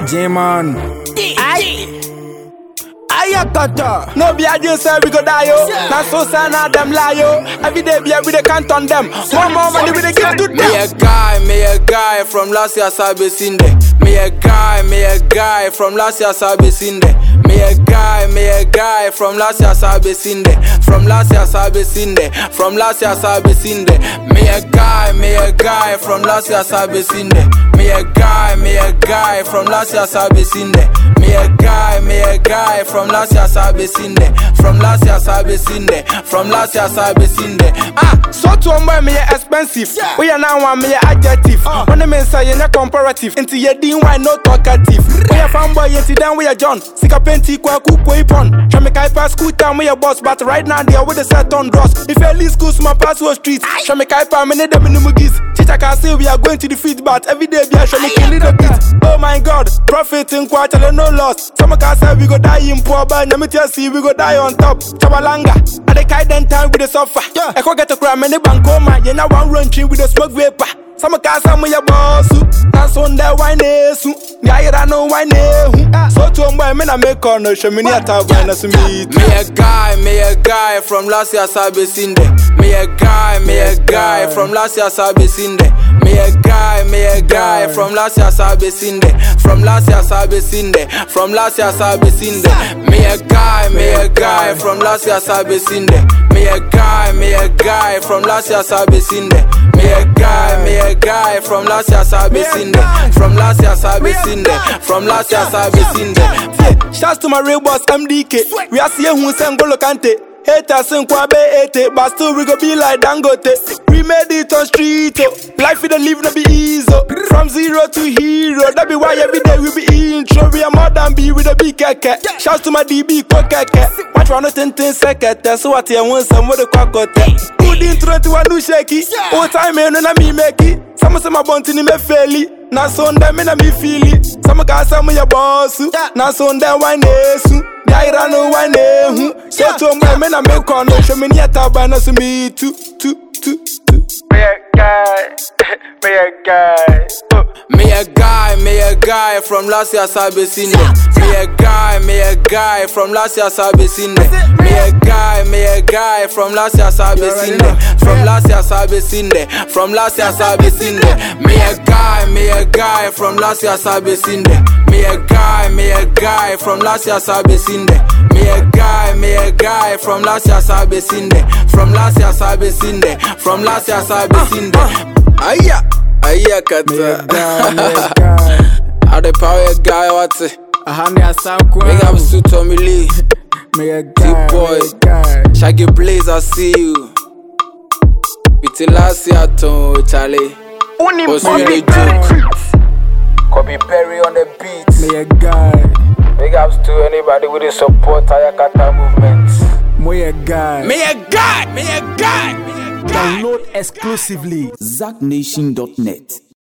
J-Man. Ayakata. No be a just say we go die yo. Now so sad now them lie yo. Every day be every day count on them. More money we dey give to them. Me a guy from last year Sabe Sinde. Me a guy from last year Sabe Sinde. Me a guy from last year Sabe Sinde. From last year Sabe Sinde. From last year Sabe Sinde. Me a guy from last year Sabe Sinde. Me a guy from last year Sabe Sinde. Me a guy from last year Sabe Sinde. From last year Sabe Sinde. From last year Sabe Sinde. So to a me expensive. We are now one me adjective. When the men say you're not comparative. Into your dean why no talkative. We are fanboy into them we are John. Sika penti kwa kuko ipon. Shamika pass school time we are boss. But right now they are with the set on dross. If you leave school my pass was streets. Shamika pa many them in the mugis. Teacher can say we are going to defeat. But every day we are Shamika little bit. Oh my God. Profit in quarter no loss. Some can say we go die in poor but Namitia see we go die on top. Chabalanga. At the kite time with the suffer. I go get a crime and the bankoma. You know one run tree with the smoke vapor. Some can say we are boss. That's on the wine is. I know wine is. So to my men I make on no show me at a meet. Me a guy from last year Sabe Sinde. Me a guy from last year Sabe Sinde. Me a guy from last year Sabe Sinde. From last year Sabe Sinde. From last year Sabe Sinde. Me a guy from last year Sabe Sinde. Me a guy from last year Sabe Sinde. Me a guy from last year Sabe Sinde. From last year Sabe Sinde. From last year Sabe Sinde. Shouts to my real boss MDK. We are seeing who send Golo Kante. Haters in Kwabe 80, but still we go be like Dangote. We made it on street, life we don't live no be easy. From zero to hero, that be why every day we be intro. We are more than B with a big keke. Shouts to my DB Kokeke. Watch one ten second, so what you want some with the quackote. Good intro to a new shaky. All time and me make it. Some say my bounty me fairly. Now son them in me feel it. Some can say me your boss. Now son them wine nesu. I no one so to my men I make on no show me yet abana so me too. Me a guy from last year Sabe Sinde. Me a guy from last year Sabe Sinde. Me a guy from last year Sabe Sinde. From last year Sabe Sinde. From last year Sabe Sinde. Me a guy from last year Sabe Sinde. Me a guy from last year Sabe Sinde. Me a guy from last year Sabe Sinde. From last year Sabe Sinde. From last year Sabe Sinde. Ayakata. Are the power guy what's it? Big up to Tommy Lee. T-Boy. Shaggy Blaze, I see you. It's last year to Charlie. What's really joke? Kobe Perry on the beat. Big ups to anybody with the support Ayakata movement. Me a guy. Me a guy. Download exclusively ZackNation.net.